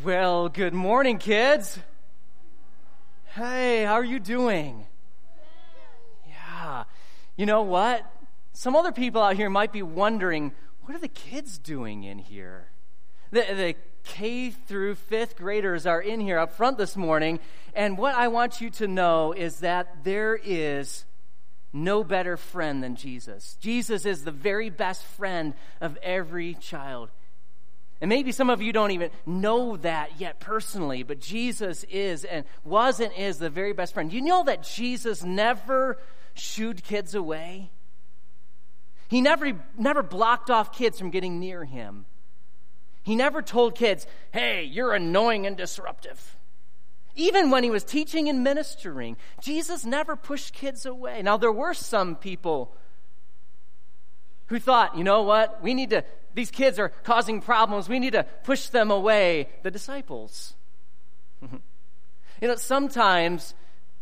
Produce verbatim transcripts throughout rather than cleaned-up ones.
Well, good morning, kids. Hey, how are you doing? Yeah. You know what? Some other people out here might be wondering, what are the kids doing in here? The, the K through fifth graders are in here up front this morning, and what I want you to know is that there is no better friend than Jesus. Jesus is the very best friend of every child. And maybe some of you don't even know that yet personally, but Jesus is and was and is the very best friend. You know that Jesus never shooed kids away? He never, never blocked off kids from getting near him. He never told kids, hey, you're annoying and disruptive. Even when he was teaching and ministering, Jesus never pushed kids away. Now, there were some people who thought, you know what, we need to, these kids are causing problems, we need to push them away, the disciples. You know, sometimes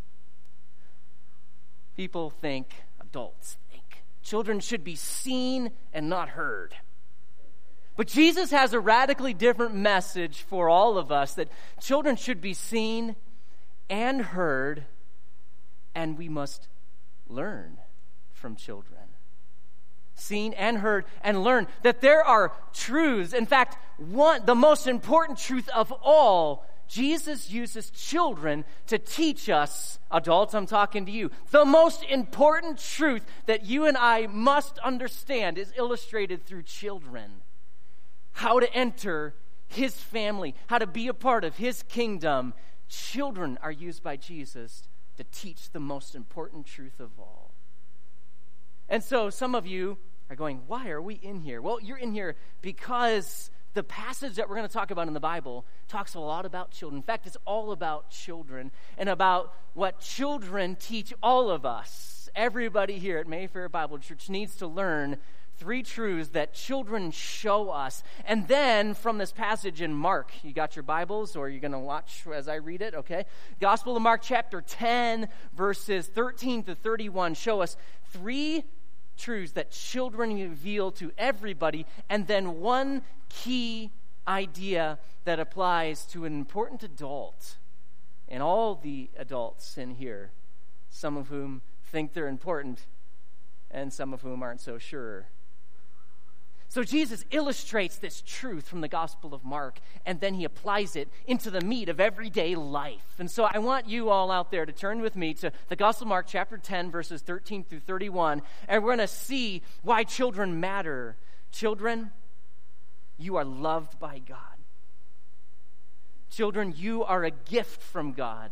people think, adults think, children should be seen and not heard. But Jesus has a radically different message for all of us, that children should be seen and heard, and we must learn from children. Seen and heard and learn that there are truths. In fact, one, the most important truth of all, Jesus uses children to teach us, adults, I'm talking to you. The most important truth that you and I must understand is illustrated through children. How to enter his family, how to be a part of his kingdom. Children are used by Jesus to teach the most important truth of all. And so some of you are going, why are we in here? Well, you're in here because the passage that we're going to talk about in the Bible talks a lot about children. In fact, it's all about children and about what children teach all of us. Everybody here at Mayfair Bible Church needs to learn three truths that children show us. And then from this passage in Mark, you got your Bibles, or you're going to watch as I read it, okay? Gospel of Mark chapter ten, verses thirteen to thirty-one show us three truths that children reveal to everybody, and then one key idea that applies to an important adult. And all the adults in here, some of whom think they're important, and some of whom aren't so sure. So Jesus illustrates this truth from the Gospel of Mark, and then he applies it into the meat of everyday life. And so I want you all out there to turn with me to the Gospel of Mark chapter ten, verses thirteen through thirty-one, and we're going to see why children matter. Children, you are loved by God. Children, you are a gift from God.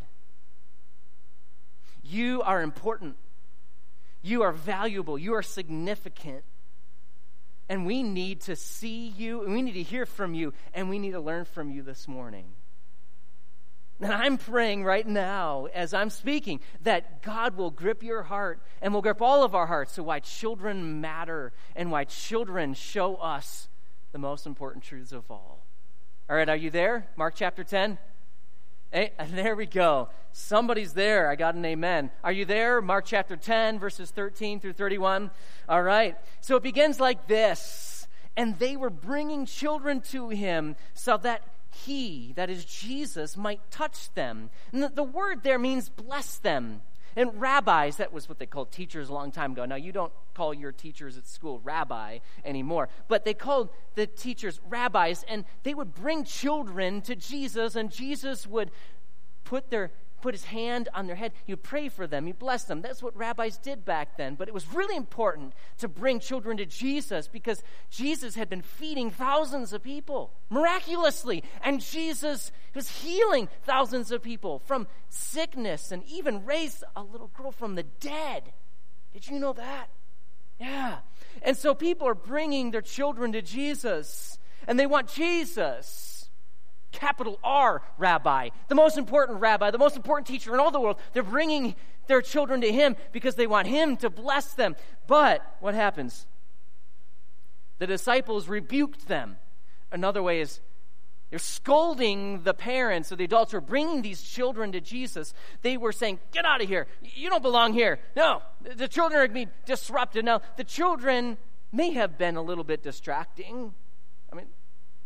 You are important. You are valuable. You are significant. And we need to see you, and we need to hear from you, and we need to learn from you this morning. And I'm praying right now, as I'm speaking, that God will grip your heart, and will grip all of our hearts, to why children matter, and why children show us the most important truths of all. All right, are you there? Mark chapter ten? Hey, there we go. Somebody's there. I got an amen. Are you there? Mark chapter ten, verses thirteen through thirty-one. All right. So it begins like this. And they were bringing children to him so that he, that is Jesus, might touch them. And the, the word there means bless them. And rabbis, that was what they called teachers a long time ago. Now, you don't call your teachers at school rabbi anymore. But they called the teachers rabbis, and they would bring children to Jesus, and Jesus would put their put his hand on their head. He would pray for them. He blessed them. That's what rabbis did back then. But it was really important to bring children to Jesus, because Jesus had been feeding thousands of people miraculously. And Jesus was healing thousands of people from sickness, and even raised a little girl from the dead. Did you know that? Yeah. And so people are bringing their children to Jesus, and they want Jesus, capital R rabbi, the most important rabbi, the most important teacher in all the world. They're bringing their children to him because they want him to bless them. But what happens? The disciples rebuked them. Another way is they're scolding the parents or the adults who are bringing these children to Jesus. They were saying, get out of here. You don't belong here. No, the children are being disrupted. Now, the children may have been a little bit distracting. I mean,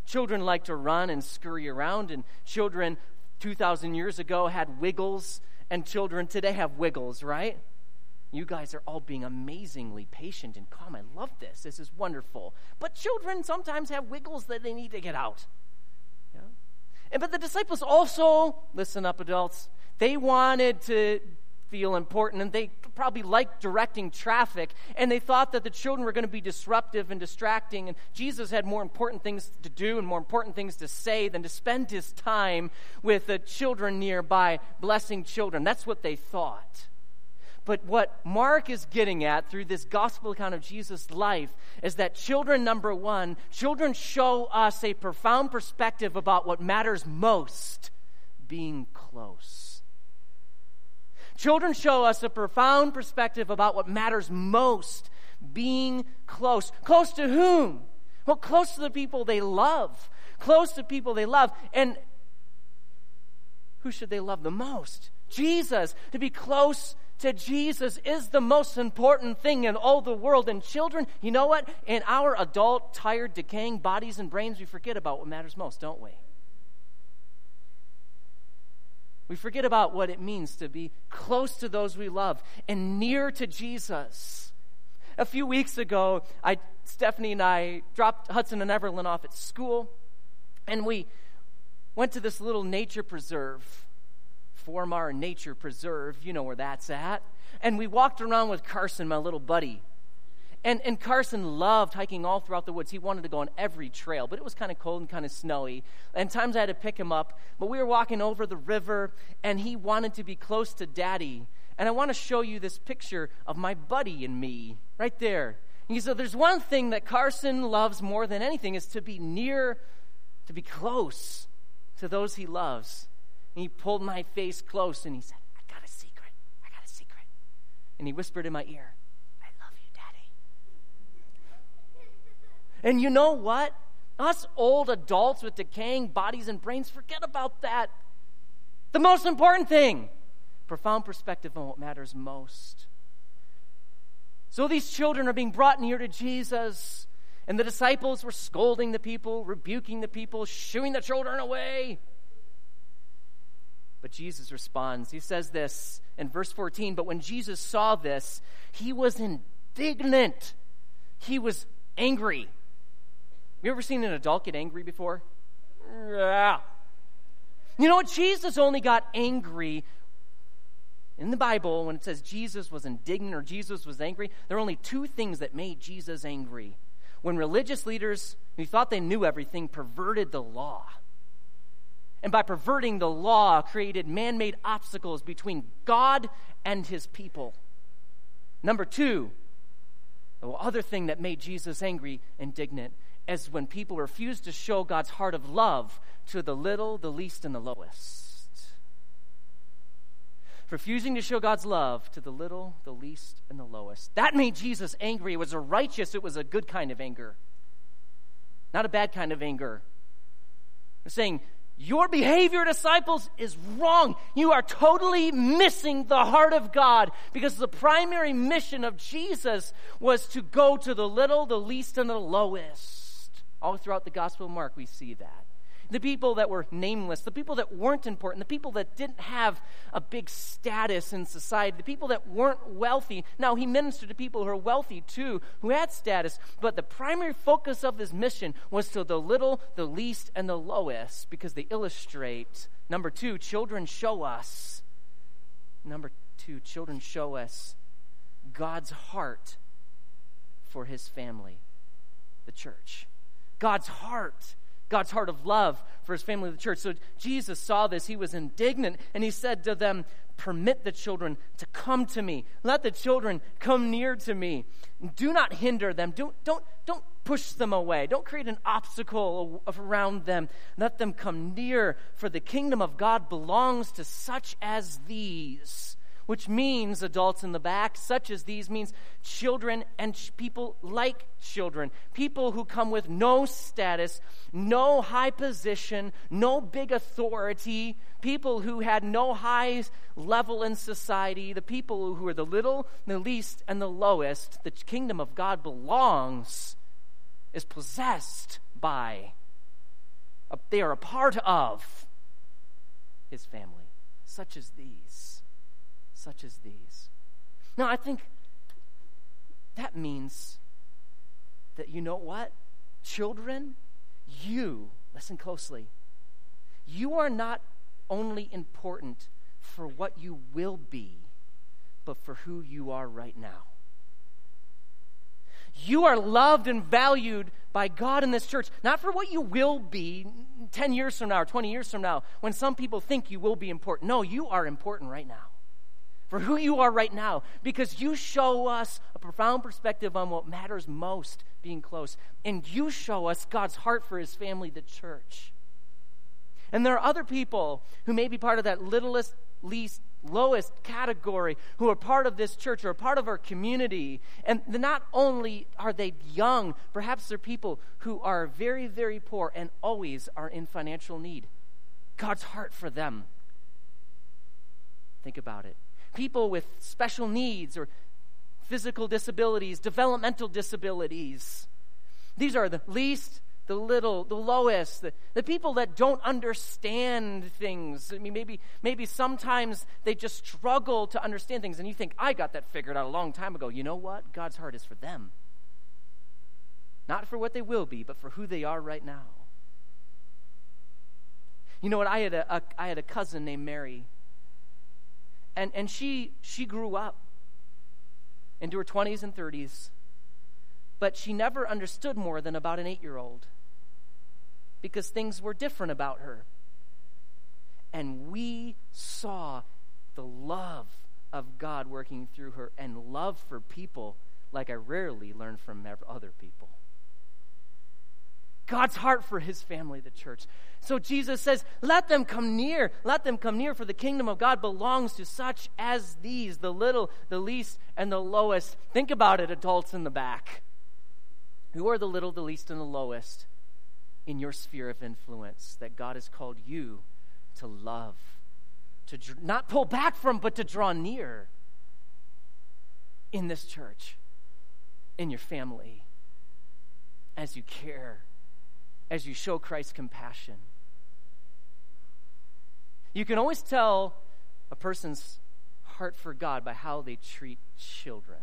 Children like to run and scurry around, and children two thousand years ago had wiggles, and children today have wiggles, right? You guys are all being amazingly patient and calm. I love this. This is wonderful. But children sometimes have wiggles that they need to get out. Yeah? And but the disciples also, listen up, adults, they wanted to feel important, and they probably liked directing traffic, and they thought that the children were going to be disruptive and distracting, and Jesus had more important things to do and more important things to say than to spend his time with the children nearby, blessing children. That's what they thought. But what Mark is getting at through this gospel account of Jesus' life is that children, number one, children show us a profound perspective about what matters most, being close. Children show us a profound perspective about what matters most, being close. Close to whom? Well, close to the people they love. Close to people they love. And who should they love the most? Jesus. To be close to Jesus is the most important thing in all the world. And children, you know what? In our adult, tired, decaying bodies and brains, we forget about what matters most, don't we? We forget about what it means to be close to those we love and near to Jesus. A few weeks ago, I, Stephanie and I dropped Hudson and Evelyn off at school, and we went to this little nature preserve, Formar Nature Preserve. You know where that's at. And we walked around with Carson, my little buddy. And, and Carson loved hiking all throughout the woods. He wanted to go on every trail, but it was kind of cold and kind of snowy. And times I had to pick him up. But we were walking over the river, and he wanted to be close to Daddy. And I want to show you this picture of my buddy and me right there. And he said, there's one thing that Carson loves more than anything is to be near, to be close to those he loves. And he pulled my face close, and he said, I got a secret. I got a secret. And he whispered in my ear, and you know what? Us old adults with decaying bodies and brains, forget about that. The most important thing, profound perspective on what matters most. So these children are being brought near to Jesus, and the disciples were scolding the people, rebuking the people, shooing the children away. But Jesus responds. He says this in verse fourteen, but when Jesus saw this, he was indignant. He was angry. You ever seen an adult get angry before? Yeah. You know what? Jesus only got angry in the Bible when it says Jesus was indignant or Jesus was angry. There are only two things that made Jesus angry. When religious leaders who thought they knew everything perverted the law. And by perverting the law, created man-made obstacles between God and his people. Number two, the other thing that made Jesus angry, indignant, as when people refuse to show God's heart of love to the little, the least, and the lowest. Refusing to show God's love to the little, the least, and the lowest. That made Jesus angry. It was a righteous, it was a good kind of anger. Not a bad kind of anger. They're saying, your behavior, disciples, is wrong. You are totally missing the heart of God, because the primary mission of Jesus was to go to the little, the least, and the lowest. All throughout the Gospel of Mark, we see that. The people that were nameless, the people that weren't important, the people that didn't have a big status in society, the people that weren't wealthy. Now, he ministered to people who are wealthy too, who had status, but the primary focus of his mission was to the little, the least, and the lowest, because they illustrate, number two, children show us, number two, children show us God's heart for his family, the church. God's heart, God's heart of love for his family, the church. So Jesus saw this. He was indignant, and he said to them, permit the children to come to me. Let the children come near to me. Do not hinder them. Don't, don't, don't push them away. Don't create an obstacle around them. Let them come near, for the kingdom of God belongs to such as these. Which means, adults in the back, such as these means children and ch- people like children. People who come with no status, no high position, no big authority. People who had no high level in society. The people who are the little, the least, and the lowest. The kingdom of God belongs, is possessed by they are a part of his family, such as these, such as these. Now, I think that means that, you know what? Children, you, listen closely, you are not only important for what you will be, but for who you are right now. You are loved and valued by God in this church, not for what you will be ten years from now or twenty years from now, when some people think you will be important. No, you are important right now. For who you are right now, because you show us a profound perspective on what matters most, being close. And you show us God's heart for his family, the church. And there are other people who may be part of that littlest, least, lowest category who are part of this church or a part of our community. And not only are they young, perhaps they're people who are very, very poor and always are in financial need. God's heart for them. Think about it. People with special needs or physical disabilities, developmental disabilities. These are the least, the little, the lowest, the, the people that don't understand things. I mean, maybe, maybe sometimes they just struggle to understand things, and you think, I got that figured out a long time ago. You know what? God's heart is for them. Not for what they will be, but for who they are right now. You know what? I had a, a I had a cousin named Mary. And and she she grew up into her twenties and thirties, but she never understood more than about an eight-year-old because things were different about her. And we saw the love of God working through her and love for people like I rarely learn from other people. God's heart for his family, the church. So Jesus says, let them come near. Let them come near, for the kingdom of God belongs to such as these, the little, the least, and the lowest. Think about it, adults in the back. Who are the little, the least, and the lowest in your sphere of influence that God has called you to love, to dr- not pull back from, but to draw near in this church, in your family, as you care, as you show Christ's compassion. You can always tell a person's heart for God by how they treat children.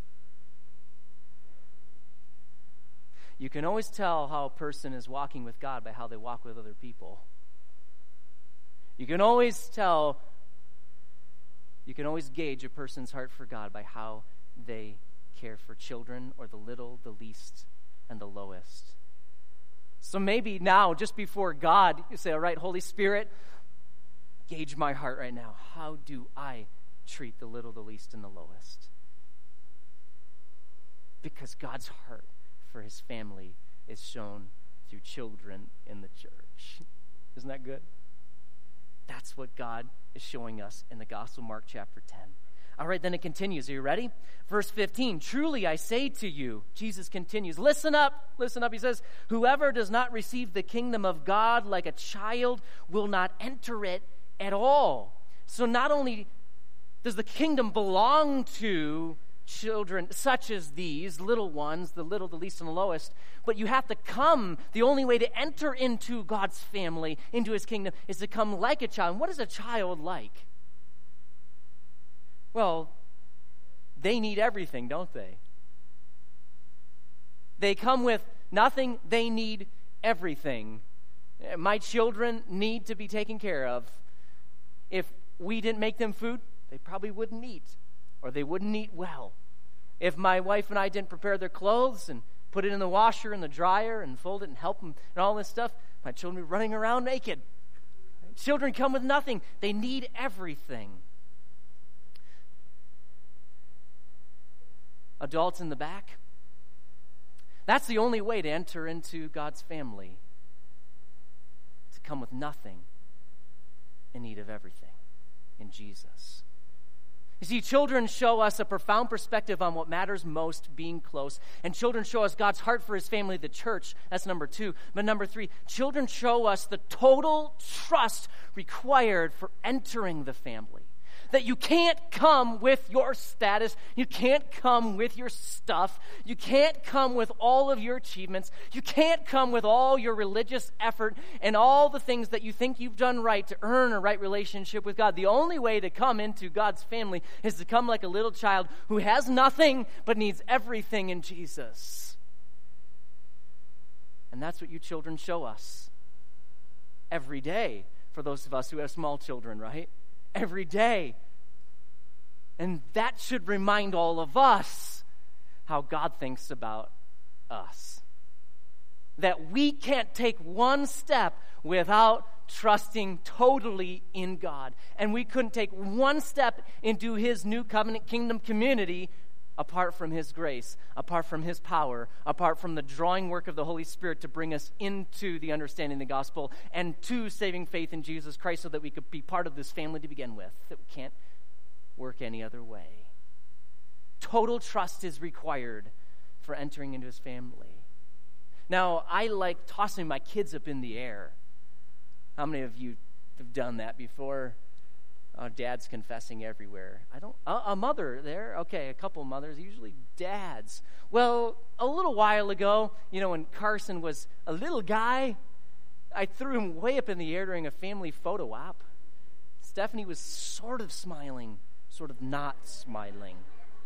You can always tell how a person is walking with God by how they walk with other people. You can always tell, you can always gauge a person's heart for God by how they care for children or the little, the least, and the lowest. So maybe now, just before God, you say, all right, Holy Spirit, gauge my heart right now. How do I treat the little, the least, and the lowest? Because God's heart for his family is shown through children in the church. Isn't that good? That's what God is showing us in the Gospel of Mark chapter ten. All right, then it continues. Are you ready? Verse fifteen, truly I say to you, Jesus continues, listen up, listen up. He says, whoever does not receive the kingdom of God like a child will not enter it at all. So not only does the kingdom belong to children such as these, little ones, the little, the least, and the lowest, but you have to come. The only way to enter into God's family, into his kingdom, is to come like a child. And what is a child like? Well, they need everything, don't they? They come with nothing, they need everything. My children need to be taken care of. If we didn't make them food, they probably wouldn't eat, or they wouldn't eat well. If my wife and I didn't prepare their clothes and put it in the washer and the dryer and fold it and help them and all this stuff, my children would be running around naked. Children come with nothing. They need everything. Adults in the back, that's the only way to enter into God's family, to come with nothing, in need of everything in Jesus. You see, children show us a profound perspective on what matters most, being close. And children show us God's heart for his family, the church. That's number two. But number three, children show us the total trust required for entering the family. that you can't come with your status. You can't come with your stuff. You can't come with all of your achievements. You can't come with all your religious effort and all the things that you think you've done right to earn a right relationship with God. The only way to come into God's family is to come like a little child who has nothing but needs everything in Jesus. And that's what you children show us every day. For those of us who have small children, right? Every day. And that should remind all of us how God thinks about us. That we can't take one step without trusting totally in God. And we couldn't take one step into his new covenant kingdom community apart from his grace, apart from his power, apart from the drawing work of the Holy Spirit to bring us into the understanding of the gospel and to saving faith in Jesus Christ so that we could be part of this family to begin with, that we can't work any other way. Total trust is required for entering into his family. Now, I like tossing my kids up in the air. How many of you have done that before? Oh, dad's confessing everywhere. I don't, uh, a mother there? Okay, a couple mothers, usually dads. Well, a little while ago, you know, when Carson was a little guy, I threw him way up in the air during a family photo op. Stephanie was sort of smiling, sort of not smiling.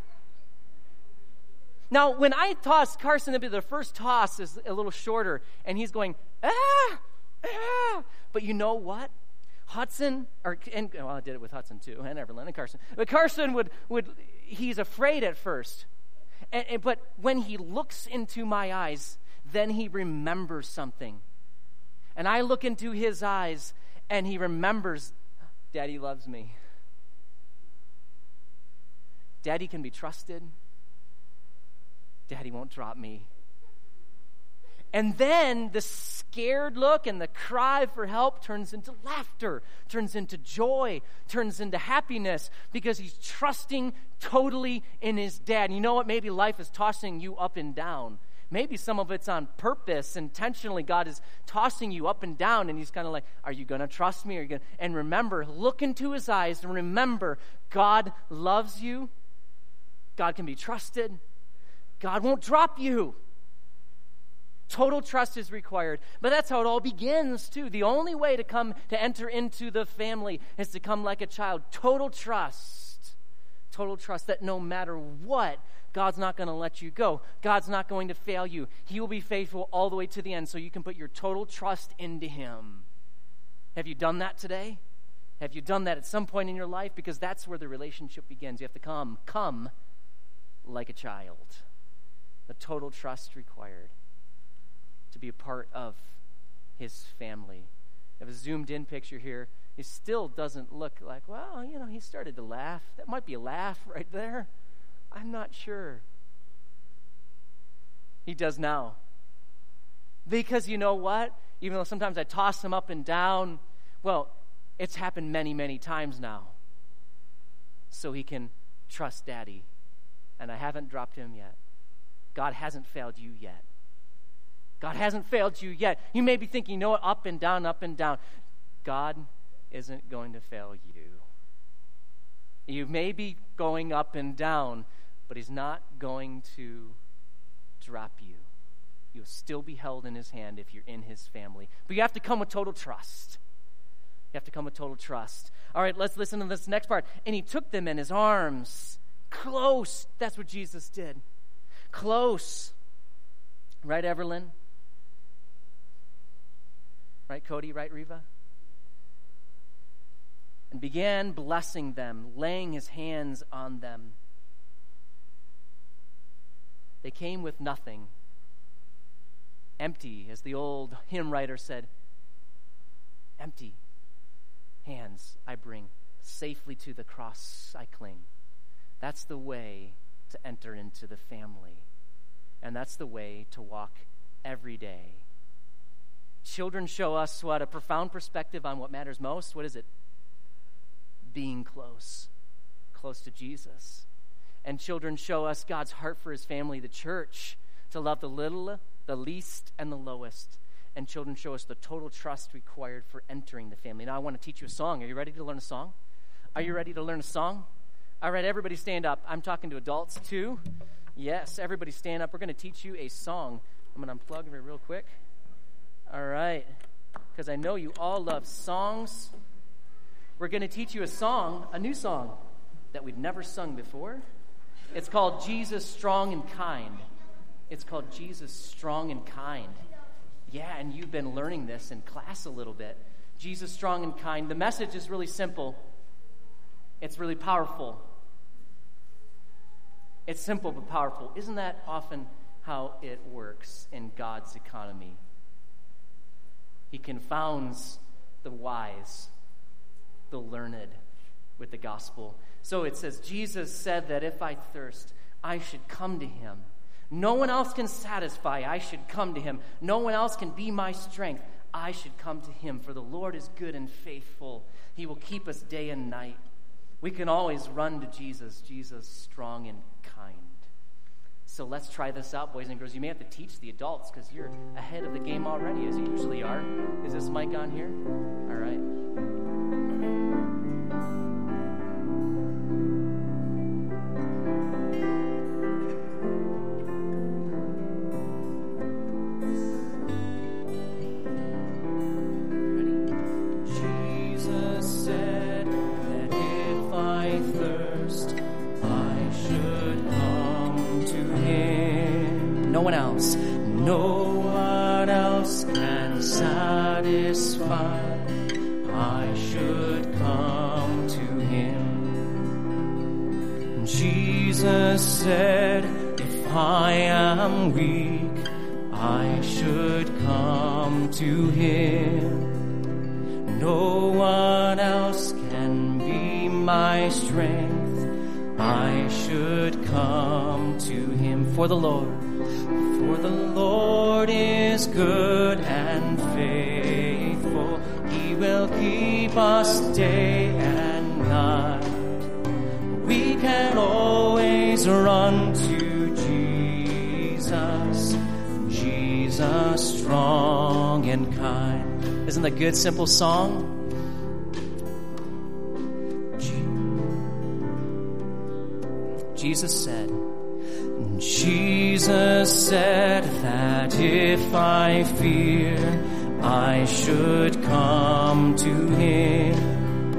Now, when I tossed Carson up, the first toss is a little shorter, and he's going, ah, ah. But you know what? Hudson, or and well, I did it with Hudson too, and Everlyn and Carson. But Carson would would he's afraid at first, and, and, but when he looks into my eyes, then he remembers something, and I look into his eyes, and he remembers, Daddy loves me. Daddy can be trusted. Daddy won't drop me. And then the scared look and the cry for help turns into laughter, turns into joy, turns into happiness because he's trusting totally in his dad. And you know what? Maybe life is tossing you up and down. Maybe some of it's on purpose, intentionally. God is tossing you up and down, and he's kind of like, are you going to trust me? Are you gonna? And remember, look into his eyes and remember, God loves you. God can be trusted. God won't drop you. Total trust is required. But that's how it all begins, too. The only way to come, to enter into the family is to come like a child. Total trust. Total trust that no matter what, God's not going to let you go. God's not going to fail you. He will be faithful all the way to the end, so you can put your total trust into him. Have you done that today? Have you done that at some point in your life? Because that's where the relationship begins. You have to come, come like a child. The total trust required to be a part of his family. I have a zoomed-in picture here. He still doesn't look like, well, you know, he started to laugh. That might be a laugh right there. I'm not sure. He does now. Because you know what? Even though sometimes I toss him up and down, well, it's happened many, many times now. So he can trust Daddy. And I haven't dropped him yet. God hasn't failed you yet. God hasn't failed you yet. You may be thinking, you know what, up and down, up and down. God isn't going to fail you. You may be going up and down, but he's not going to drop you. You'll still be held in his hand if you're in his family. But you have to come with total trust. You have to come with total trust. All right, let's listen to this next part. And he took them in his arms. Close. That's what Jesus did. Close. Right, Everlyn? Right, Cody? Right, Reva? And began blessing them, laying his hands on them. They came with nothing. Empty, as the old hymn writer said. Empty hands I bring, safely to the cross I cling. That's the way to enter into the family. And that's the way to walk every day. Children show us what? A profound perspective on what matters most. What is it? Being close. Close to Jesus. And children show us God's heart for his family, the church, to love the little, the least, and the lowest. And children show us the total trust required for entering the family. Now I want to teach you a song. Are you ready to learn a song? Are you ready to learn a song? All right, everybody stand up. I'm talking to adults too. Yes, everybody stand up. We're going to teach you a song. I'm going to unplug it real quick. All right, because I know you all love songs. We're going to teach you a song, a new song that we've never sung before. It's called Jesus Strong and Kind. It's called Jesus Strong and Kind. Yeah, and you've been learning this in class a little bit. Jesus Strong and Kind. The message is really simple. It's really powerful. It's simple but powerful. Isn't that often how it works in God's economy? He confounds the wise, the learned with the gospel. So it says, Jesus said that if I thirst, I should come to him. No one else can satisfy. I should come to him. No one else can be my strength. I should come to him. For the Lord is good and faithful. He will keep us day and night. We can always run to Jesus, Jesus strong and kind. So let's try this out, boys and girls. You may have to teach the adults because you're ahead of the game already, as you usually are. Is this mic on here? All right. Jesus said, if I am weak, I should come to him. No one else can be my strength. I should come to him. For the Lord, for the Lord is good and faithful. He will keep us day and night. We can always run to Jesus, Jesus strong and kind. Isn't that a good, simple song? Jesus said, Jesus said that if I fear, I should come to him.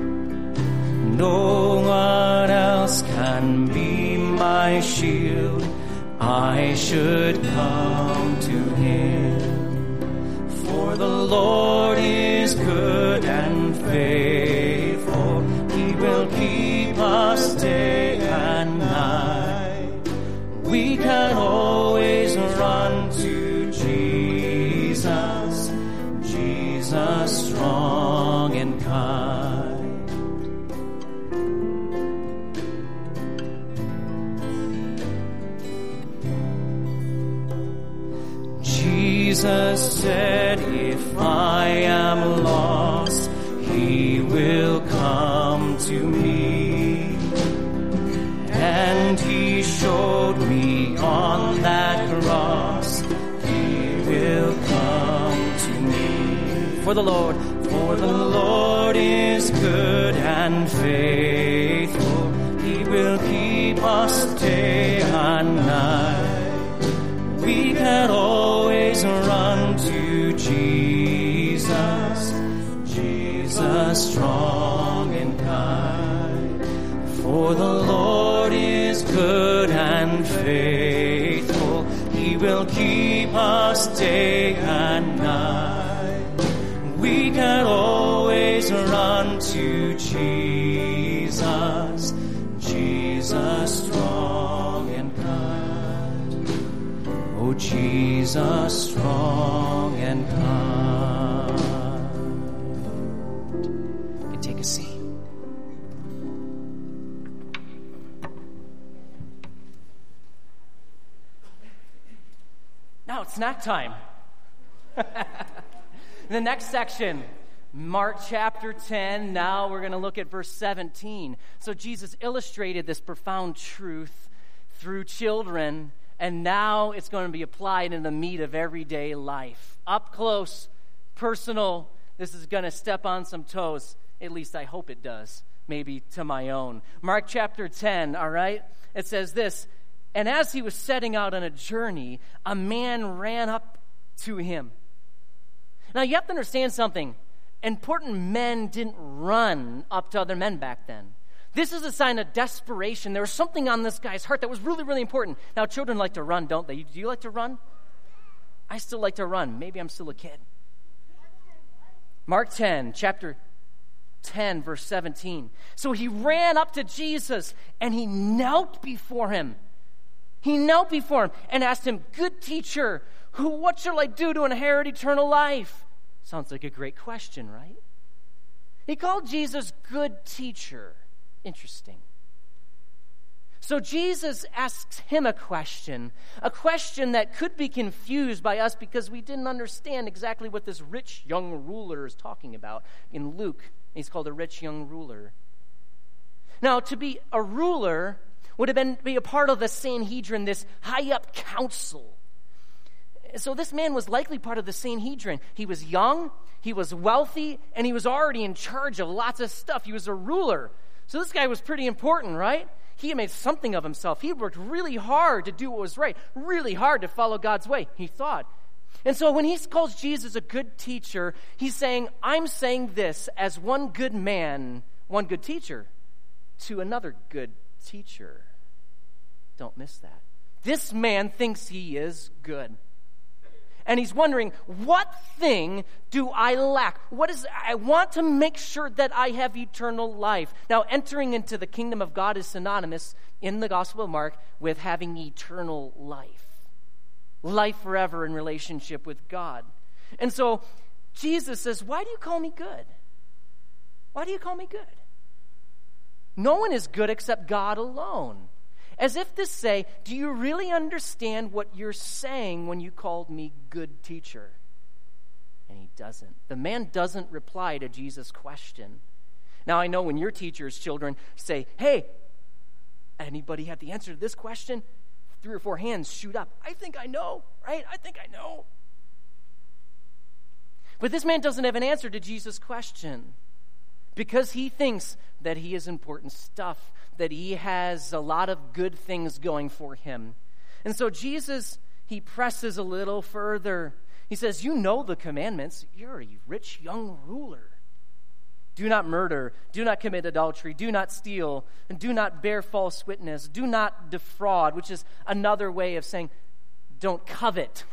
No one else can be my shield. I should come to him. For the Lord is good and faithful. He will keep us day and night. We can always run to Jesus, Jesus strong and kind. Jesus said, if I am lost, he will come to me. And he showed me on that cross, he will come to me. For the Lord, for the Lord is good and faithful. He will keep us day and night. We can always run to Jesus, Jesus strong and kind. For the Lord is good and faithful. He will keep us day and night. We can always run to Jesus, Jesus strong and kind. Oh, Jesus strong and kind. You can take a seat. Now it's snack time. In the next section, Mark chapter ten, now we're going to look at verse seventeen. So Jesus illustrated this profound truth through children, and now it's going to be applied in the meat of everyday life. Up close, personal. This is going to step on some toes. At least I hope it does. maybe to my own. Mark chapter ten, all right? It says this, and as he was setting out on a journey, a man ran up to him. Now, you have to understand something. Important men didn't run up to other men back then. This is a sign of desperation. There was something on this guy's heart that was really, really important. Now, children like to run, don't they? Do you like to run? I still like to run. Maybe I'm still a kid. Mark ten, chapter ten, verse seventeen. So he ran up to Jesus, and he knelt before him. He knelt before him and asked him, "Good teacher, who, what shall I do to inherit eternal life?" Sounds like a great question, right? He called Jesus good teacher. Interesting. So Jesus asks him a question, a question that could be confused by us because we didn't understand exactly what this rich young ruler is talking about. In Luke, he's called a rich young ruler. Now, to be a ruler would have been be a part of the Sanhedrin, this high-up council. So this man was likely part of the Sanhedrin. He was young, he was wealthy, and he was already in charge of lots of stuff. He was a ruler. So this guy was pretty important, right? He had made something of himself. He worked really hard to do what was right, really hard to follow God's way, he thought. And so when he calls Jesus a good teacher, he's saying, I'm saying this as one good man, one good teacher, to another good teacher. Don't miss that. This man thinks he is good. And he's wondering, what thing do I lack? What is, I want to make sure that I have eternal life. Now, entering into the kingdom of God is synonymous in the Gospel of Mark with having eternal life. Life forever in relationship with God. And so Jesus says, why do you call me good? Why do you call me good? No one is good except God alone. As if to say, do you really understand what you're saying when you called me good teacher? And he doesn't. The man doesn't reply to Jesus' question. Now, I know when your teachers' children say, hey, anybody have the answer to this question? Three or four hands shoot up. I think I know, right? I think I know. But this man doesn't have an answer to Jesus' question because he thinks that he is important stuff, that he has a lot of good things going for him. And so Jesus, he presses a little further. He says, you know the commandments. You're a rich young ruler. Do not murder. Do not commit adultery. Do not steal. And do not bear false witness. Do not defraud, which is another way of saying don't covet.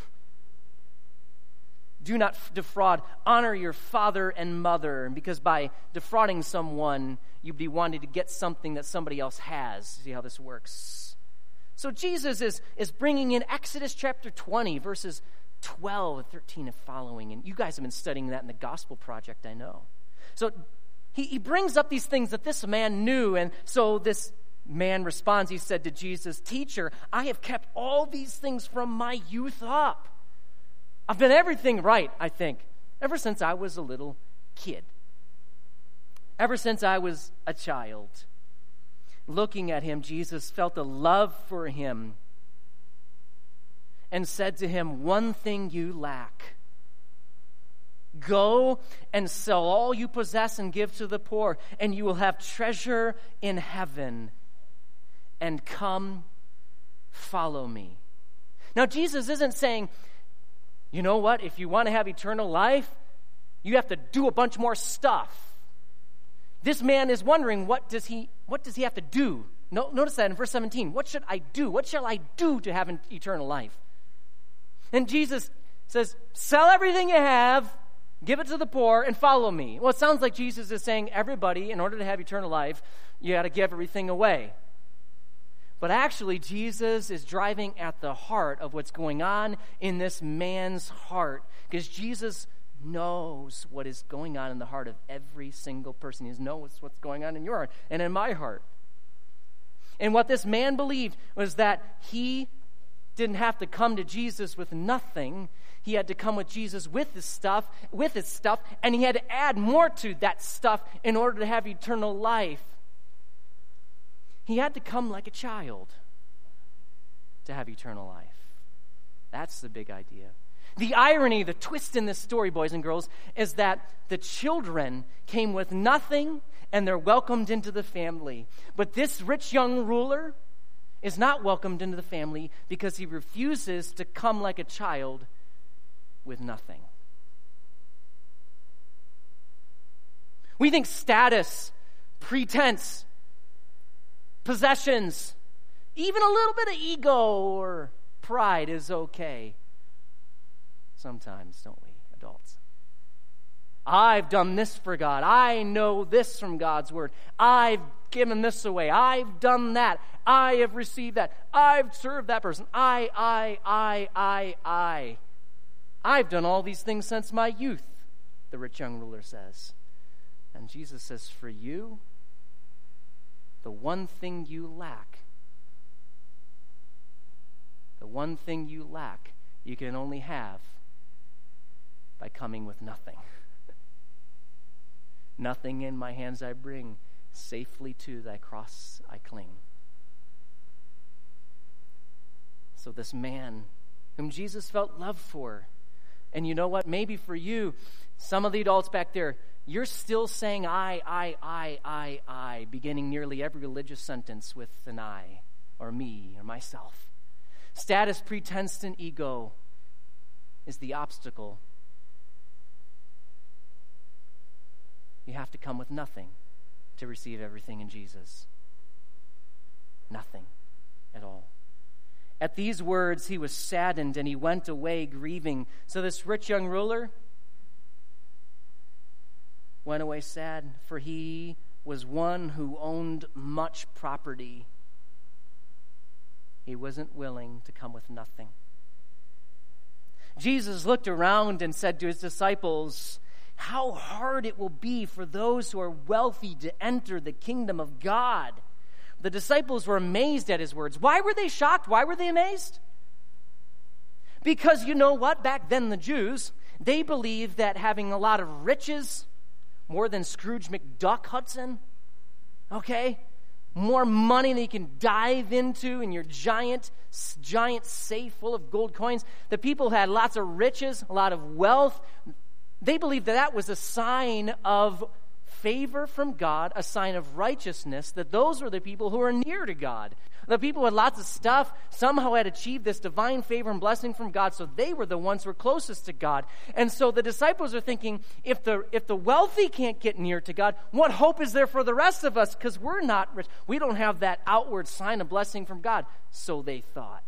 Do not defraud. Honor your father and mother, because by defrauding someone, you'd be wanting to get something that somebody else has. See how this works? So Jesus is, is bringing in Exodus chapter twenty, verses twelve, thirteen, and following. And you guys have been studying that in the Gospel Project, I know. So he, he brings up these things that this man knew, and so this man responds. He said to Jesus, "Teacher, I have kept all these things from my youth up. I've done everything right, I think, ever since I was a little kid. Ever since I was a child." Looking at him, Jesus felt a love for him and said to him, "One thing you lack. Go and sell all you possess and give to the poor, and you will have treasure in heaven. And come, follow me." Now, Jesus isn't saying, you know what, if you want to have eternal life, you have to do a bunch more stuff. This man is wondering, what does he what does he have to do? No, notice that in verse seventeen. What should I do? What shall I do to have an eternal life? And Jesus says, sell everything you have, give it to the poor, and follow me. Well, it sounds like Jesus is saying, everybody, in order to have eternal life, you got to give everything away. But actually, Jesus is driving at the heart of what's going on in this man's heart, because Jesus knows what is going on in the heart of every single person. He knows what's going on in your heart and in my heart. And what this man believed was that he didn't have to come to Jesus with nothing. He had to come with Jesus with his stuff, with his stuff, and he had to add more to that stuff in order to have eternal life. He had to come like a child to have eternal life. That's the big idea. The irony, the twist in this story, boys and girls, is that the children came with nothing and they're welcomed into the family. But this rich young ruler is not welcomed into the family because he refuses to come like a child with nothing. We think status, pretense, possessions, even a little bit of ego or pride is okay. Sometimes, don't we, adults? I've done this for God. I know this from God's word. I've given this away. I've done that. I have received that. I've served that person. I, I, I, I, I. I've done all these things since my youth, the rich young ruler says. And Jesus says, for you, the one thing you lack, the one thing you lack, you can only have by coming with nothing. Nothing in my hands I bring, safely to thy cross I cling. So this man whom Jesus felt love for, and you know what, maybe for you, some of the adults back there, you're still saying I, I, I, I, I, beginning nearly every religious sentence with an I, or me, or myself. Status, pretense, and ego is the obstacle. You have to come with nothing to receive everything in Jesus. Nothing at all. At these words, he was saddened and he went away grieving. So this rich young ruler went away sad, for he was one who owned much property. He wasn't willing to come with nothing. Jesus looked around and said to his disciples, how hard it will be for those who are wealthy to enter the kingdom of God. The disciples were amazed at his words. Why were they shocked? Why were they amazed? Because you know what? Back then, the Jews, they believed that having a lot of riches, more than Scrooge McDuck, Hudson, okay? More money than you can dive into in your giant, giant safe full of gold coins. The people had lots of riches, a lot of wealth. They believed that that was a sign of favor from God, a sign of righteousness, that those were the people who were near to God. The people with lots of stuff somehow had achieved this divine favor and blessing from God, so they were the ones who were closest to God. And so the disciples are thinking, if the if the wealthy can't get near to God, what hope is there for the rest of us? Because we're not rich. We don't have that outward sign of blessing from God. So they thought.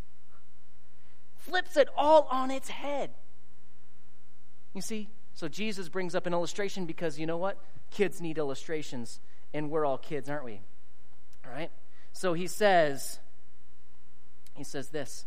Flips it all on its head. You see? So Jesus brings up an illustration because you know what? Kids need illustrations, and we're all kids, aren't we? All right? So he says, he says this.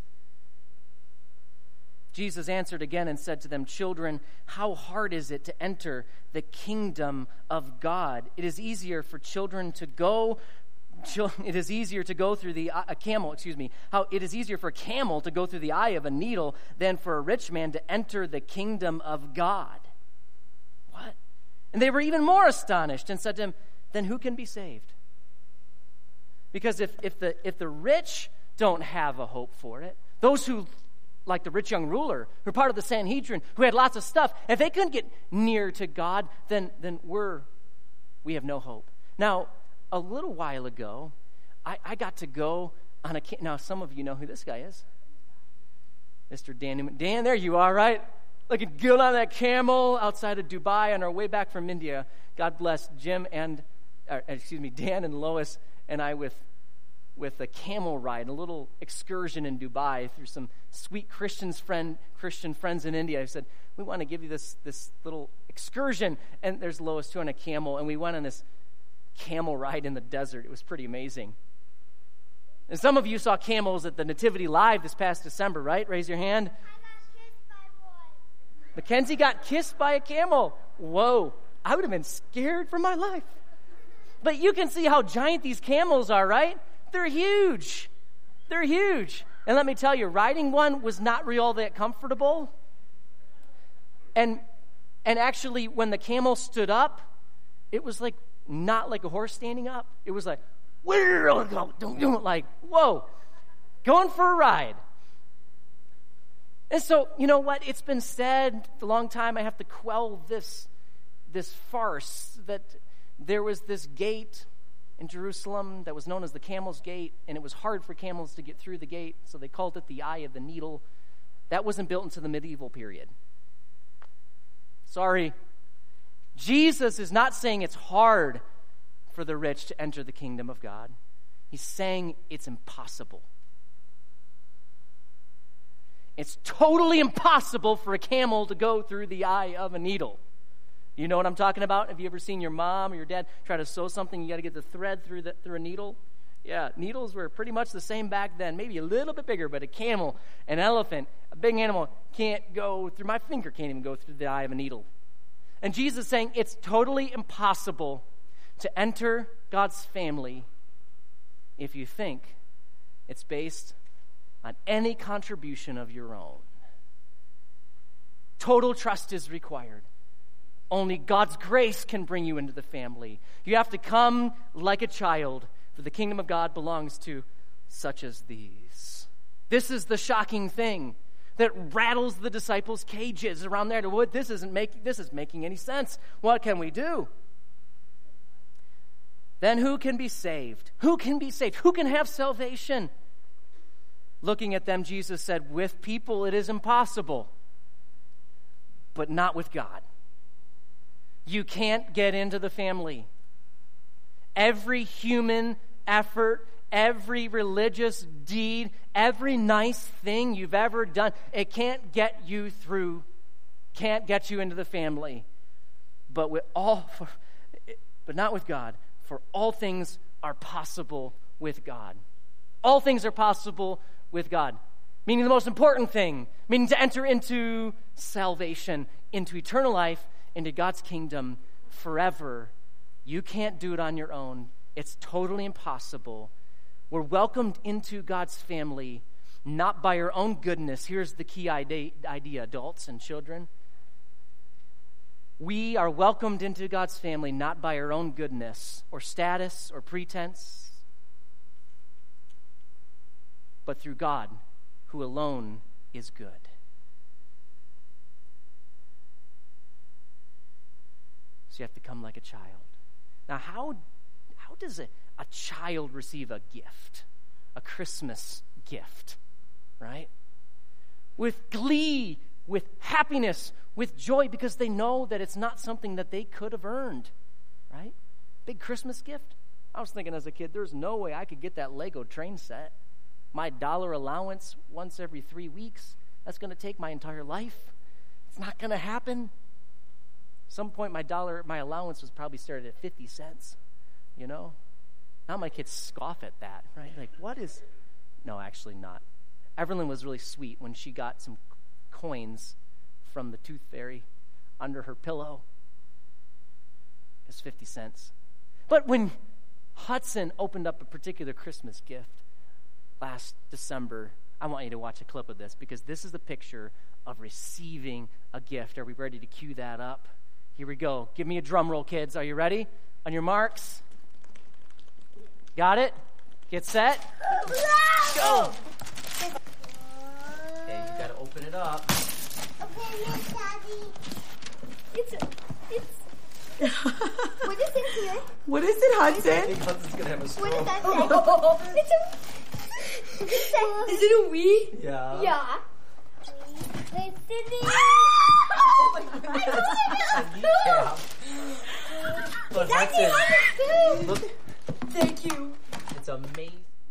Jesus answered again and said to them, children, how hard is it to enter the kingdom of God? It is easier for children to go, it is easier to go through the, a camel, excuse me, how it is easier for a camel to go through the eye of a needle than for a rich man to enter the kingdom of God. What? And they were even more astonished and said to him, then who can be saved? Because if, if the if the rich don't have a hope for it, those who, like the rich young ruler, who are part of the Sanhedrin, who had lots of stuff, if they couldn't get near to God, then then we're we have no hope. Now, a little while ago, I, I got to go on a now some of you know who this guy is. Mister Dan Newman. Dan, there you are, right? Looking good on that camel outside of Dubai on our way back from India. God bless Jim and, or, excuse me, Dan and Lois and I with with a camel ride, a little excursion in Dubai through some sweet Christians friend, Christian friends in India. I said, we want to give you this this little excursion. And there's Lois too on a camel, and we went on this camel ride in the desert. It was pretty amazing. And some of you saw camels at the Nativity Live this past December, right? Raise your hand. Mackenzie got kissed by a camel. Whoa, I would have been scared for my life. But you can see how giant these camels are, right? They're huge. They're huge. And let me tell you, riding one was not really all that comfortable. And and actually, when the camel stood up, it was like not like a horse standing up. It was like, like, whoa, going for a ride. And so, you know what? It's been said for a long time, I have to quell this, this farce that there was this gate in Jerusalem that was known as the Camel's Gate, and it was hard for camels to get through the gate, so they called it the Eye of the Needle. That wasn't built into the medieval period. Sorry. Jesus is not saying it's hard for the rich to enter the kingdom of God. He's saying it's impossible. It's totally impossible for a camel to go through the eye of a needle. You know what I'm talking about? Have you ever seen your mom or your dad try to sew something? You got to get the thread through the, through a needle. Yeah, needles were pretty much the same back then, maybe a little bit bigger, but a camel, an elephant, a big animal can't go through, my finger can't even go through the eye of a needle. And Jesus is saying it's totally impossible to enter God's family if you think it's based on any contribution of your own. Total trust is required. Only God's grace can bring you into the family. You have to come like a child, for the kingdom of God belongs to such as these. This is the shocking thing that rattles the disciples' cages around there. What this isn't making this is making any sense. What can we do? Then who can be saved? Who can be saved? Who can have salvation? Looking at them, Jesus said, with people it is impossible, but not with God. You can't get into the family. Every human effort, every religious deed, every nice thing you've ever done, it can't get you through, can't get you into the family. But with all, for, but not with God. For all things are possible with God. All things are possible with God. Meaning the most important thing, meaning to enter into salvation, into eternal life, into God's kingdom forever. You can't do it on your own. It's totally impossible. We're welcomed into God's family, not by our own goodness. Here's the key idea, idea, adults and children. We are welcomed into God's family not by our own goodness or status or pretense, but through God, who alone is good. So you have to come like a child. Now, how, how does a, a child receive a gift? A Christmas gift, right? With glee, with happiness, with joy, because they know that it's not something that they could have earned, right? Big Christmas gift. I was thinking as a kid, there's no way I could get that Lego train set. My dollar allowance once every three weeks, that's going to take my entire life. It's not going to happen. Some point my dollar, my allowance was probably started at fifty cents, you know? Now my kids scoff at that, right? Like, what is... No, actually not. Evelyn was really sweet when she got some coins from the tooth fairy under her pillow. It was fifty cents. But when Hudson opened up a particular Christmas gift last December, I want you to watch a clip of this, because this is the picture of receiving a gift. Are we ready to cue that up? Here we go. Give me a drum roll, kids. Are you ready? On your marks. Got it? Get set. Go. Okay, you got to open it up. Okay, yes, Daddy. It's a, it's. What is in here? What is it, Hudson? I think Hudson's gonna have a stroke. What does that say? It's a. It's a, Is it a Wii? Yeah. yeah. It's in the. Oh my God. Yeah. Look, That's Hudson. the other Look, Thank you. it's amazing.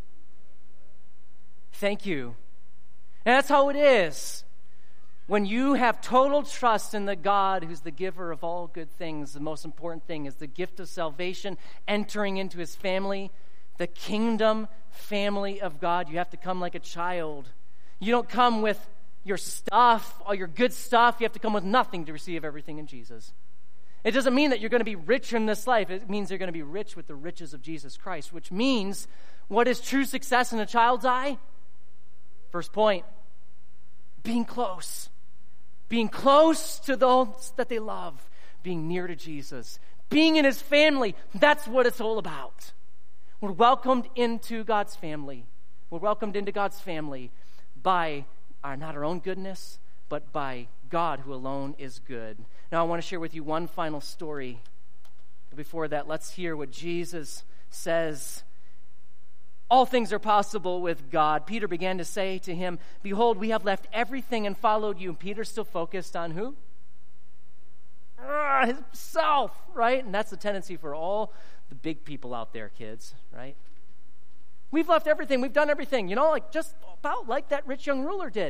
Thank you. And that's how it is. When you have total trust in the God who's the giver of all good things, the most important thing is the gift of salvation, entering into his family, the kingdom family of God. You have to come like a child. You don't come with your stuff, all your good stuff. You have to come with nothing to receive everything in Jesus. It doesn't mean that you're going to be rich in this life. It means you're going to be rich with the riches of Jesus Christ, which means, what is true success in a child's eye? First point, being close. Being close to those that they love. Being near to Jesus. Being in his family. That's what it's all about. We're welcomed into God's family. We're welcomed into God's family by our, not our own goodness, but by God who alone is good. Now I want to share with you one final story But before that, let's hear what Jesus says. All things are possible with God. Peter began to say to him, behold, we have left everything and followed you. And Peter's still focused on who? Ah, himself, right? And that's the tendency for all the big people out there, kids, right? We've left everything. We've done everything, you know, like just about like that rich young ruler did.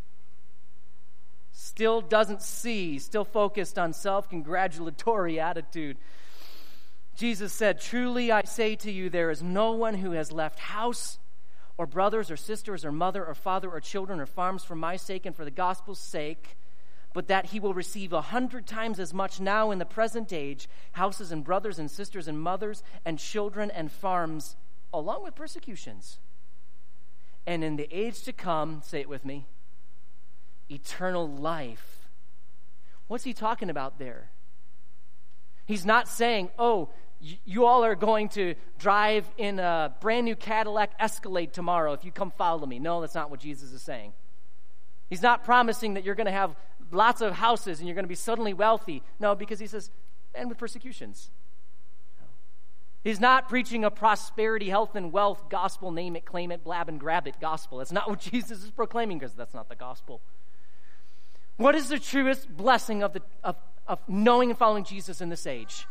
Still doesn't see, still focused on self-congratulatory attitude. Jesus said, truly I say to you, there is no one who has left house or brothers or sisters or mother or father or children or farms for my sake and for the gospel's sake, but that he will receive a hundred times as much now in the present age, houses and brothers and sisters and mothers and children and farms, along with persecutions. And in the age to come, say it with me, eternal life. What's he talking about there? He's not saying, oh, y- you all are going to drive in a brand new Cadillac Escalade tomorrow if you come follow me. No, that's not what Jesus is saying. He's not promising that you're going to have lots of houses and you're going to be suddenly wealthy. No, because he says, and with persecutions. No. He's not preaching a prosperity, health, and wealth gospel, name it, claim it, blab and grab it gospel. That's not what Jesus is proclaiming, because that's not the gospel. What is the truest blessing of the of, of knowing and following Jesus in this age?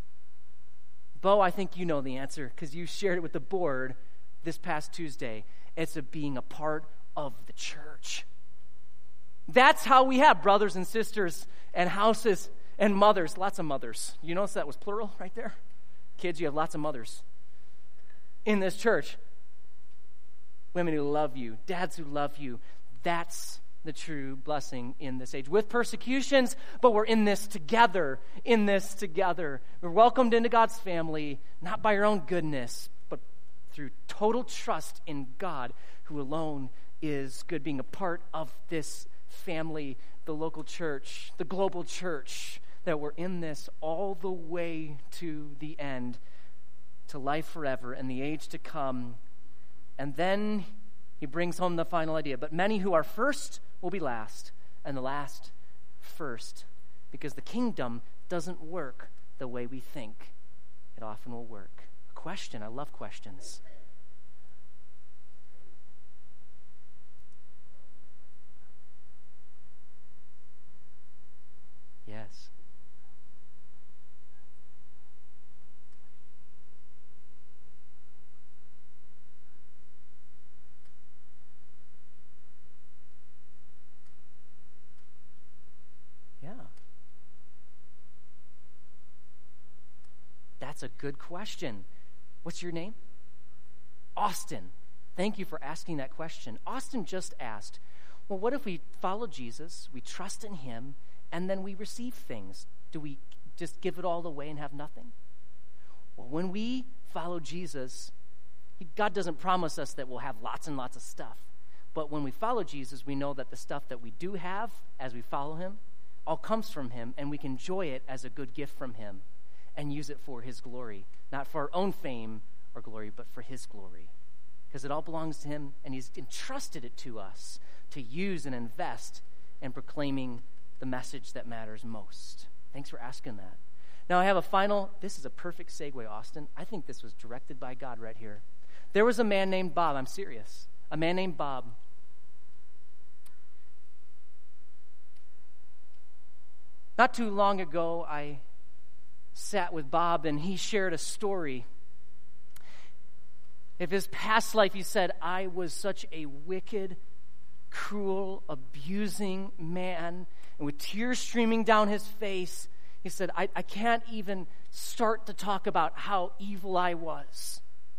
Bo, I think you know the answer because you shared it with the board this past Tuesday. It's a being a part of the church. That's how we have brothers and sisters and houses and mothers. Lots of mothers. You notice that was plural right there? Kids, you have lots of mothers in this church. Women who love you, dads who love you. That's the true blessing in this age. With persecutions, but we're in this together, in this together. We're welcomed into God's family, not by our own goodness, but through total trust in God, who alone is good, being a part of this family, the local church, the global church, that we're in this all the way to the end, to life forever and the age to come. And then he brings home the final idea. But many who are first will be last, and the last first, because the kingdom doesn't work the way we think it often will work. A question. I love questions. Yes. Yeah. That's a good question. What's your name? Austin. Thank you for asking that question. Austin just asked, well, what if we follow Jesus, we trust in him, and then we receive things? Do we just give it all away and have nothing? Well, when we follow Jesus, God doesn't promise us that we'll have lots and lots of stuff. But when we follow Jesus, we know that the stuff that we do have as we follow him all comes from him, and we can enjoy it as a good gift from him and use it for his glory. Not for our own fame or glory, but for his glory. Because it all belongs to him, and he's entrusted it to us to use and invest in proclaiming the message that matters most. Thanks for asking that. Now I have a final, this is a perfect segue, Austin. I think this was directed by God right here. There was a man named Bob, I'm serious, a man named Bob. Not too long ago, I sat with Bob and he shared a story. If his past life, he said, I was such a wicked, cruel, abusing man. And with tears streaming down his face, he said, I, I can't even start to talk about how evil I was.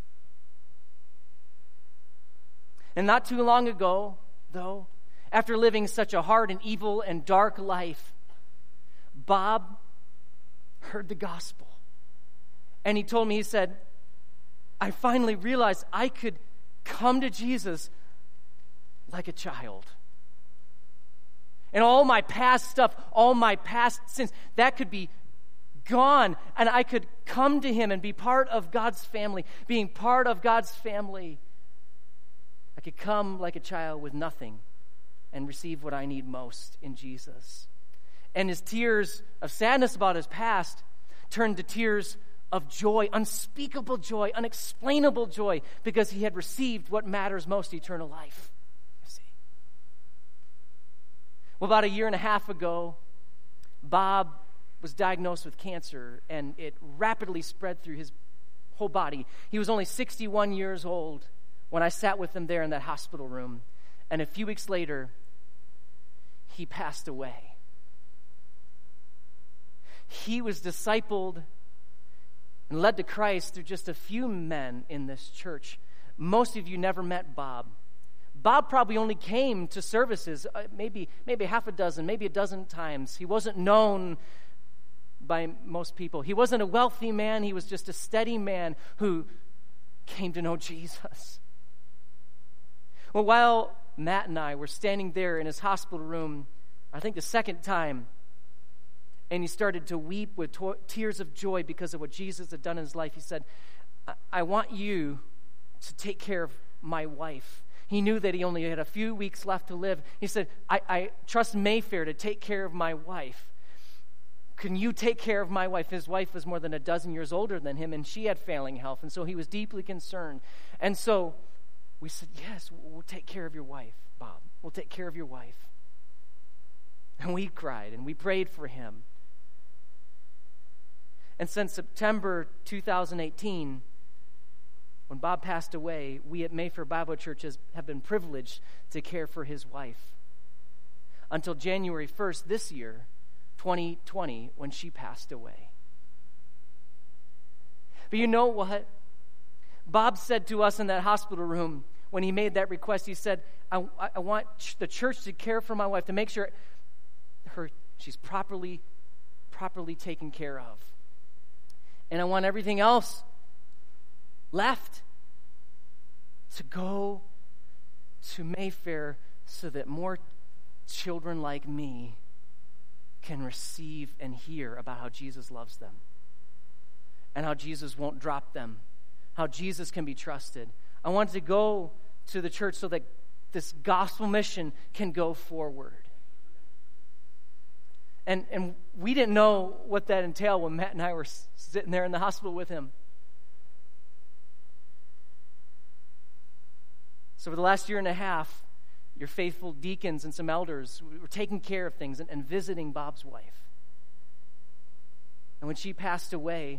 And not too long ago, though, after living such a hard and evil and dark life, Bob heard the gospel. And he told me, he said, I finally realized I could come to Jesus like a child. And all my past stuff, all my past sins, that could be gone. And I could come to him and be part of God's family. Being part of God's family, I could come like a child with nothing and receive what I need most in Jesus. And his tears of sadness about his past turned to tears of joy, unspeakable joy, unexplainable joy, because he had received what matters most, eternal life. You see. Well, about a year and a half ago, Bob was diagnosed with cancer, and it rapidly spread through his whole body. He was only sixty-one years old when I sat with him there in that hospital room, and a few weeks later, he passed away. He was discipled and led to Christ through just a few men in this church. Most of you never met Bob. Bob probably only came to services uh, maybe maybe half a dozen, maybe a dozen times. He wasn't known by most people. He wasn't a wealthy man. He was just a steady man who came to know Jesus. Well, while Matt and I were standing there in his hospital room, I think the second time, and he started to weep with to- tears of joy because of what Jesus had done in his life, he said, I-, I want you to take care of my wife. He knew that he only had a few weeks left to live. He said, I, I trust Mayfair to take care of my wife. Can you take care of my wife? His wife was more than a dozen years older than him, and she had failing health, and so he was deeply concerned. And so we said, yes, we'll take care of your wife, Bob. We'll take care of your wife. And we cried, and we prayed for him. And since September two thousand eighteen, when Bob passed away, we at Mayfair Bible Church has, have been privileged to care for his wife until January first this year, twenty twenty, when she passed away. But you know what? Bob said to us in that hospital room when he made that request, he said, I, I want the church to care for my wife, to make sure her she's properly, properly taken care of. And I want everything else left to go to Mayfair so that more children like me can receive and hear about how Jesus loves them and how Jesus won't drop them, how Jesus can be trusted. I want to go to the church so that this gospel mission can go forward. And and we didn't know what that entailed when Matt and I were sitting there in the hospital with him. So for the last year and a half, your faithful deacons and some elders were taking care of things and, and visiting Bob's wife. And when she passed away,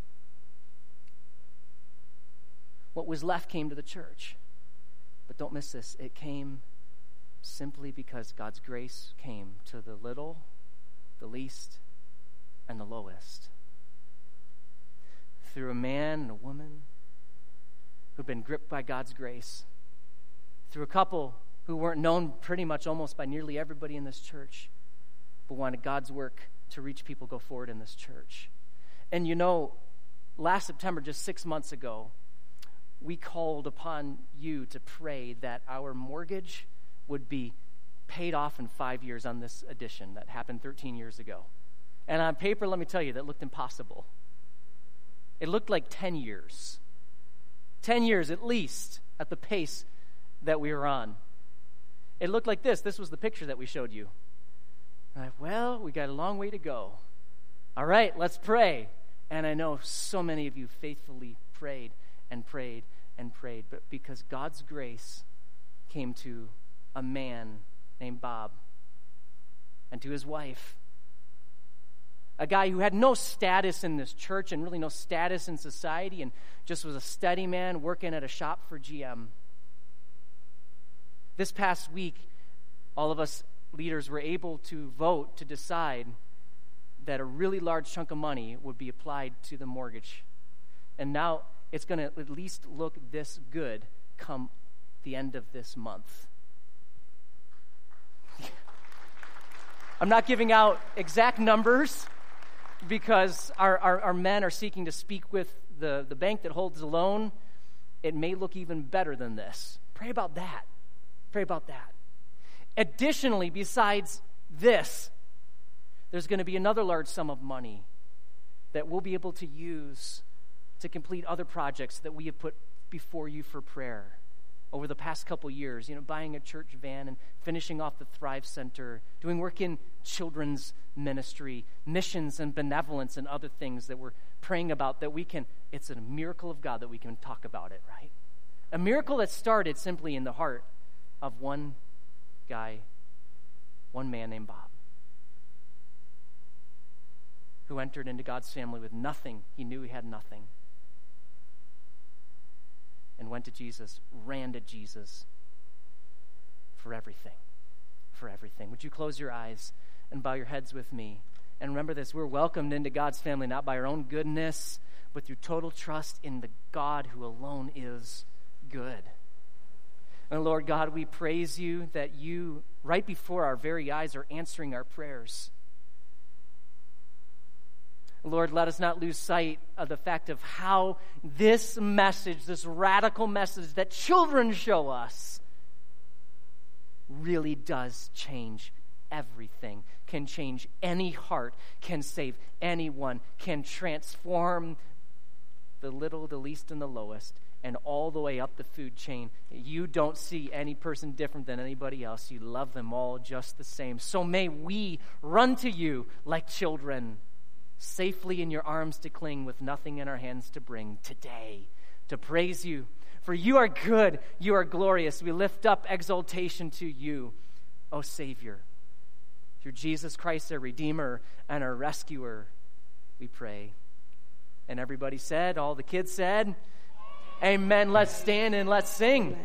what was left came to the church. But don't miss this. It came simply because God's grace came to the little, the least, and the lowest. Through a man and a woman who'd been gripped by God's grace. Through a couple who weren't known pretty much almost by nearly everybody in this church, but wanted God's work to reach people go forward in this church. And you know, last September, just six months ago, we called upon you to pray that our mortgage would be paid off in five years on this addition that happened thirteen years ago. And on paper, let me tell you, that looked impossible. It looked like ten years. ten years at least at the pace that we were on. It looked like this. This was the picture that we showed you. I'm like, well, we got a long way to go. All right, let's pray. And I know so many of you faithfully prayed and prayed and prayed, but because God's grace came to a man named Bob and to his wife, a guy who had no status in this church and really no status in society and just was a steady man working at a shop for G M. This past week, all of us leaders were able to vote to decide that a really large chunk of money would be applied to the mortgage. And now it's going to at least look this good come the end of this month. I'm not giving out exact numbers because our, our, our men are seeking to speak with the, the bank that holds the loan. It may look even better than this. Pray about that. Pray about that. Additionally, besides this, there's going to be another large sum of money that we'll be able to use to complete other projects that we have put before you for prayer. over the past couple years, you know, buying a church van and finishing off the Thrive Center, doing work in children's ministry, missions and benevolence and other things that we're praying about that we can, it's a miracle of God that we can talk about it, right? A miracle that started simply in the heart of one guy, one man named Bob, who entered into God's family with nothing. He knew he had nothing. And went to Jesus, ran to Jesus for everything, for everything. Would you close your eyes and bow your heads with me? And remember this, we're welcomed into God's family not by our own goodness, but through total trust in the God who alone is good. And Lord God, we praise you that you, right before our very eyes, are answering our prayers. Lord, let us not lose sight of the fact of how this message, this radical message that children show us, really does change everything, can change any heart, can save anyone, can transform the little, the least, and the lowest, and all the way up the food chain. You don't see any person different than anybody else. You love them all just the same. So may we run to you like children, safely in your arms to cling, with nothing in our hands to bring today, to praise you. For you are good, you are glorious. We lift up exaltation to you, O Savior. Through Jesus Christ, our Redeemer and our Rescuer, we pray. And everybody said, all the kids said, Amen. Let's stand and let's sing.